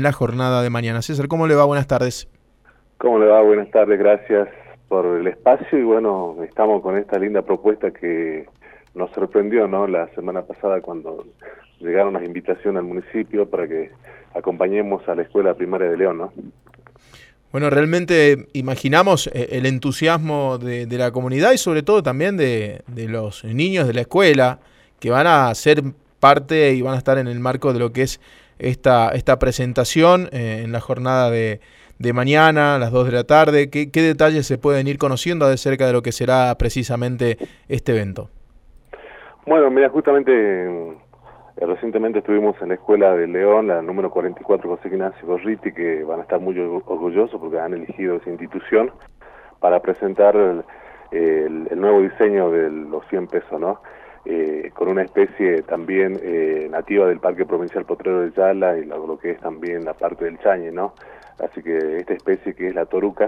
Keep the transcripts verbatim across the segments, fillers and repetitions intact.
la jornada de mañana. César, ¿cómo le va? Buenas tardes. ¿Cómo le va? Buenas tardes, gracias por el espacio y bueno, estamos con esta linda propuesta que nos sorprendió, ¿no? La semana pasada cuando llegaron las invitaciones al municipio para que acompañemos a la escuela primaria de León, ¿no? Bueno, realmente imaginamos el entusiasmo de, de la comunidad y sobre todo también de, de los niños de la escuela que van a ser parte y van a estar en el marco de lo que es esta, esta presentación eh, en la jornada de, de mañana a las dos de la tarde. ¿Qué, qué detalles se pueden ir conociendo de cerca de lo que será precisamente este evento? Bueno, mira, justamente eh, recientemente estuvimos en la escuela de León, la número cuarenta y cuatro José Ignacio Gorriti, que van a estar muy orgullosos porque han elegido esa institución para presentar el, el, el nuevo diseño de los cien pesos, ¿no? Eh, con una especie también eh, nativa del Parque Provincial Potrero de Yala y lo, lo que es también la parte del Chañe, ¿no? Así que esta especie que es la toruca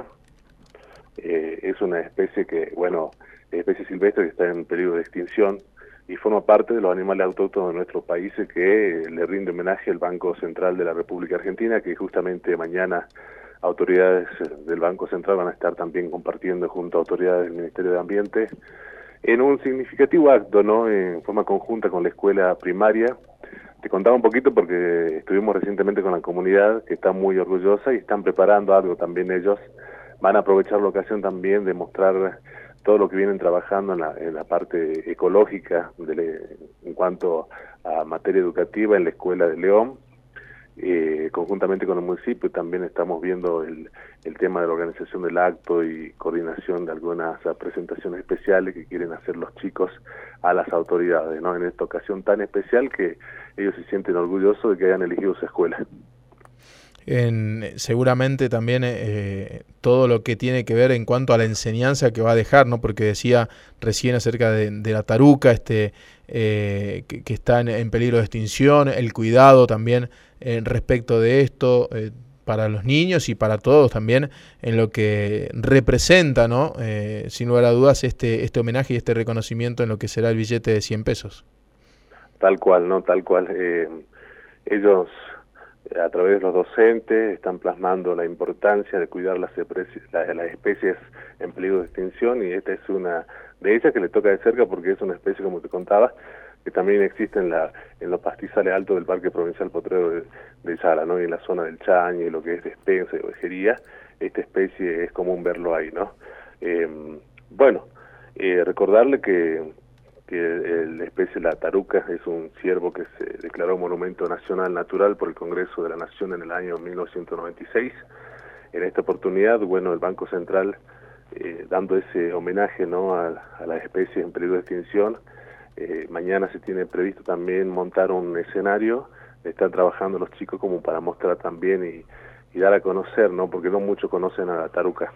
eh, es una especie que, bueno, especie silvestre que está en peligro de extinción y forma parte de los animales autóctonos de nuestros países que eh, le rinde homenaje al Banco Central de la República Argentina, que justamente mañana autoridades del Banco Central van a estar también compartiendo junto a autoridades del Ministerio de Ambiente en un significativo acto, ¿no? En forma conjunta con la escuela primaria. Te contaba un poquito porque estuvimos recientemente con la comunidad que está muy orgullosa y están preparando algo también ellos. Van a aprovechar la ocasión también de mostrar todo lo que vienen trabajando en la, en la parte ecológica de, en cuanto a materia educativa en la escuela de León. Eh, conjuntamente con el municipio también estamos viendo el, el tema de la organización del acto y coordinación de algunas presentaciones especiales que quieren hacer los chicos a las autoridades, ¿no? En esta ocasión tan especial que ellos se sienten orgullosos de que hayan elegido esa escuela. En, seguramente también eh, todo lo que tiene que ver en cuanto a la enseñanza que va a dejar, ¿no? Porque decía recién acerca de, de la taruca, este, eh, que, que está en, en peligro de extinción, el cuidado también eh, respecto de esto eh, para los niños y para todos también en lo que representa, ¿no? Eh, sin lugar a dudas este, este homenaje y este reconocimiento en lo que será el billete de cien pesos. Tal cual, ¿no? Tal cual. Eh, ellos a través de los docentes están plasmando la importancia de cuidar las especies, las, las especies en peligro de extinción y esta es una de ellas que le toca de cerca porque es una especie, como te contaba, que también existe en, la, en los pastizales altos del Parque Provincial Potrero de, de Yala, ¿no? Y en la zona del Chañe, lo que es Despensa y Ovejería, esta especie es común verlo ahí, ¿no? Eh, bueno, eh, recordarle que que la especie la taruca es un ciervo que se declaró Monumento Nacional Natural por el Congreso de la Nación en el año mil novecientos noventa y seis. En esta oportunidad, bueno, el Banco Central, eh, dando ese homenaje, ¿no? a, a las especies en peligro de extinción, eh, mañana se tiene previsto también montar un escenario, están trabajando los chicos como para mostrar también y, y dar a conocer, ¿no? Porque no muchos conocen a la taruca.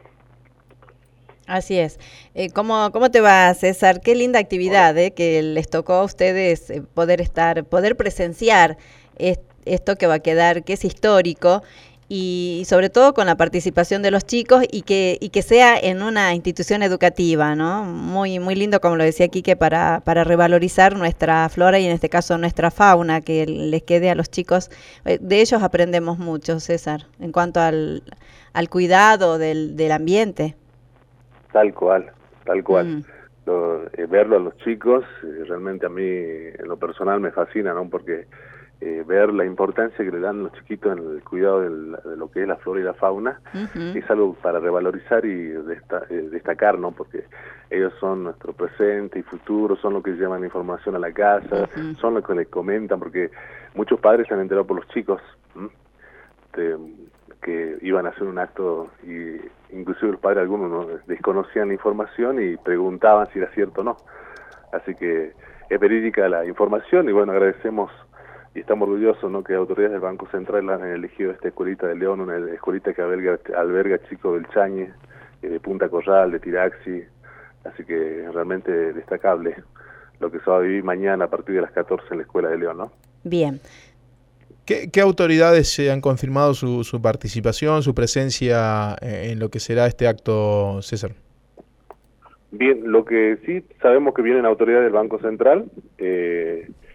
Así es. Eh, ¿cómo, ¿Cómo te va, César? Qué linda actividad eh, que les tocó a ustedes eh, poder estar, poder presenciar est esto que va a quedar, que es histórico, y, y sobre todo con la participación de los chicos y que, y que sea en una institución educativa, ¿no? Muy, muy lindo, como lo decía Quique, para, para revalorizar nuestra flora y en este caso nuestra fauna, que les quede a los chicos. Eh, de ellos aprendemos mucho, César, en cuanto al, al cuidado del, del ambiente. Tal cual, tal cual. Mm. Lo, eh, verlo a los chicos, eh, realmente a mí en lo personal me fascina, ¿no? Porque eh, ver la importancia que le dan los chiquitos en el cuidado del, de lo que es la flora y la fauna uh-huh. es algo para revalorizar y desta, eh, destacar, ¿no? Porque ellos son nuestro presente y futuro, son los que llevan información a la casa, uh-huh. son los que les comentan, porque muchos padres se han enterado por los chicos de, que iban a hacer un acto y inclusive los padres algunos no desconocían la información y preguntaban si era cierto o no. Así que es verídica la información y bueno, agradecemos y estamos orgullosos, ¿no? Que autoridades del Banco Central han elegido esta escuelita de León, una escuelita que alberga, alberga chicos del Chañe, de Punta Corral, de Tiraxi, así que realmente destacable lo que se va a vivir mañana a partir de las catorce en la escuela de León, ¿no? Bien. ¿Qué, qué autoridades se han confirmado su, su participación, su presencia en lo que será este acto, César? Bien, lo que sí sabemos que vienen autoridades del Banco Central, eh,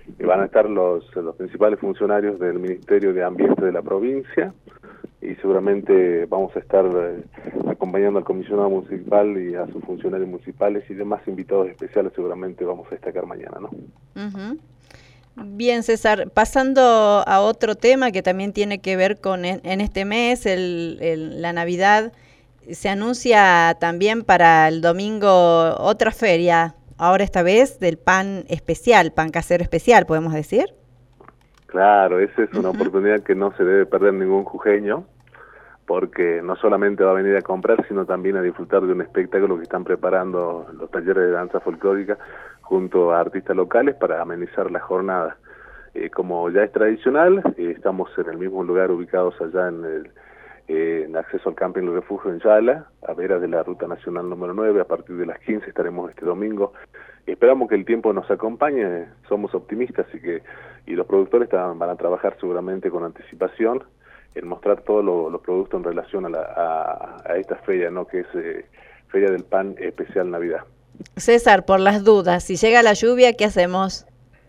Y van a estar los, los principales funcionarios del Ministerio de Ambiente de la provincia, y seguramente vamos a estar eh, acompañando al comisionado municipal y a sus funcionarios municipales y demás invitados especiales. Seguramente vamos a destacar mañana, ¿no? Uh-huh. Bien, César, pasando a otro tema que también tiene que ver con en, en este mes, el, el, la Navidad, se anuncia también para el domingo otra feria, ahora esta vez del pan especial, pan casero especial, ¿podemos decir? Claro, esa es una Uh-huh. oportunidad que no se debe perder ningún jujeño, porque no solamente va a venir a comprar, sino también a disfrutar de un espectáculo que están preparando los talleres de danza folclórica junto a artistas locales para amenizar la jornada. Eh, como ya es tradicional, eh, estamos en el mismo lugar ubicados allá en el eh, en acceso al camping El Refugio en Yala, a veras de la Ruta Nacional número nueve. A partir de las quince estaremos este domingo. Esperamos que el tiempo nos acompañe, somos optimistas, así que y los productores están, van a trabajar seguramente con anticipación en mostrar todos lo, los productos en relación a, la, a, a esta feria, ¿no? Que es eh, Feria del Pan Especial Navidad. César, por las dudas, si llega la lluvia, ¿qué hacemos?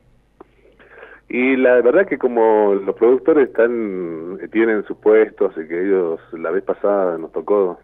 Y la verdad que como los productores están tienen sus puestos, y que ellos la vez pasada nos tocó,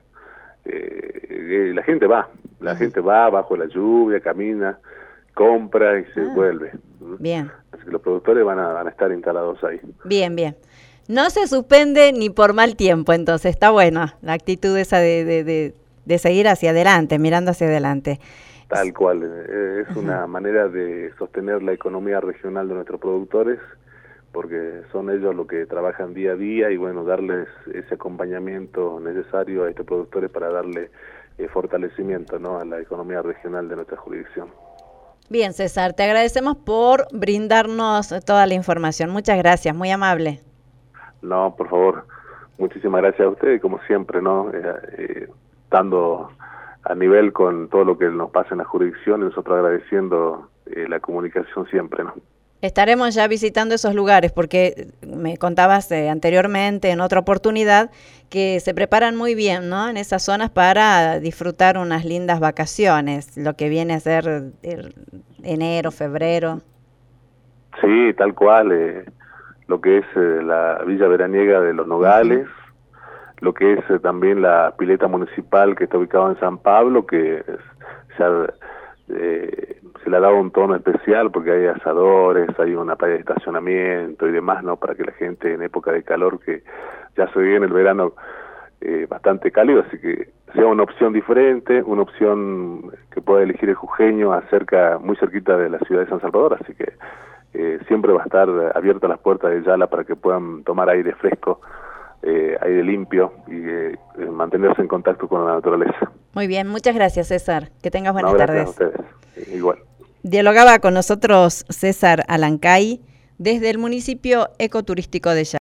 eh, la gente va, la uh-huh. gente va bajo la lluvia, camina, compra y se ah, vuelve. Bien. Así que los productores van a, van a estar instalados ahí. Bien, bien. No se suspende ni por mal tiempo, entonces está buena la actitud esa de, de, de, de seguir hacia adelante, mirando hacia adelante. Tal cual, eh, es una manera de sostener la economía regional de nuestros productores, porque son ellos los que trabajan día a día, y bueno, darles ese acompañamiento necesario a estos productores para darle eh, fortalecimiento, ¿no?, a la economía regional de nuestra jurisdicción. Bien, César, te agradecemos por brindarnos toda la información. Muchas gracias, muy amable. No, por favor, muchísimas gracias a ustedes, como siempre, ¿no? Eh, eh, dando a nivel con todo lo que nos pasa en la jurisdicción, y nosotros agradeciendo eh, la comunicación siempre, ¿no? Estaremos ya visitando esos lugares, porque me contabas eh, anteriormente, en otra oportunidad, que se preparan muy bien, ¿no?, en esas zonas para disfrutar unas lindas vacaciones, lo que viene a ser el enero, febrero. Sí, tal cual, eh, lo que es eh, la Villa Veraniega de los Nogales, uh-huh. lo que es eh, también la pileta municipal que está ubicada en San Pablo, que es, se, ha, eh, se le ha dado un tono especial porque hay asadores, hay una playa de estacionamiento y demás, ¿no?, para que la gente en época de calor, que ya se viene el verano eh, bastante cálido, así que sea una opción diferente, una opción que pueda elegir el jujeño acerca, muy cerquita de la ciudad de San Salvador, así que Eh, siempre va a estar abierta las puertas de Yala para que puedan tomar aire fresco, eh, aire limpio, y eh, mantenerse en contacto con la naturaleza. Muy bien, muchas gracias, César. Que tengas buenas no, tardes. A ustedes. Igual. Dialogaba con nosotros César Alancay desde el municipio ecoturístico de Yala.